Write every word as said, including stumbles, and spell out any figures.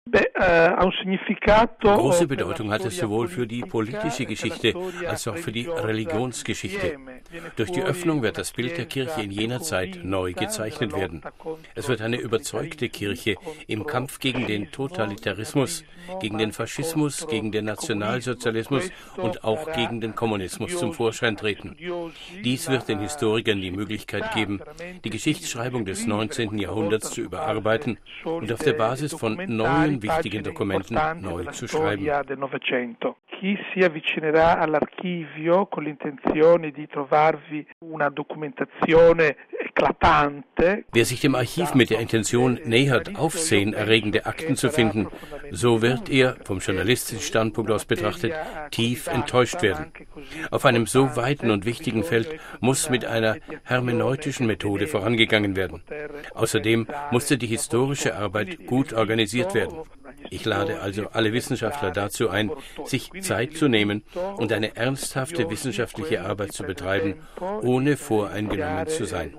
Große Bedeutung hat es sowohl für die politische Geschichte als auch für die Religionsgeschichte. Durch die Öffnung wird das Bild der Kirche in jener Zeit neu gezeichnet werden. Es wird eine überzeugte Kirche im Kampf gegen den Totalitarismus, gegen den Faschismus, gegen den Nationalsozialismus und auch gegen den Kommunismus zum Vorschein treten. Dies wird den Historikern die Möglichkeit geben, die Geschichtsschreibung des neunzehnten Jahrhunderts zu überarbeiten und auf der Basis von neuen wichtigen Dokumenten neu zu schreiben. Chi si avvicinerà all'archivio con l'intenzione di trovarvi una documentazione eclatante. Wer sich dem Archiv mit der Intention nähert, aufsehenerregende Akten zu finden, so wird er, vom journalistischen Standpunkt aus betrachtet, tief enttäuscht werden. Auf einem so weiten und wichtigen Feld muss mit einer hermeneutischen Methode vorangegangen werden. Außerdem musste die historische Arbeit gut organisiert werden. Ich lade also alle Wissenschaftler dazu ein, sich Zeit zu nehmen und eine ernsthafte wissenschaftliche Arbeit zu betreiben, ohne voreingenommen zu sein.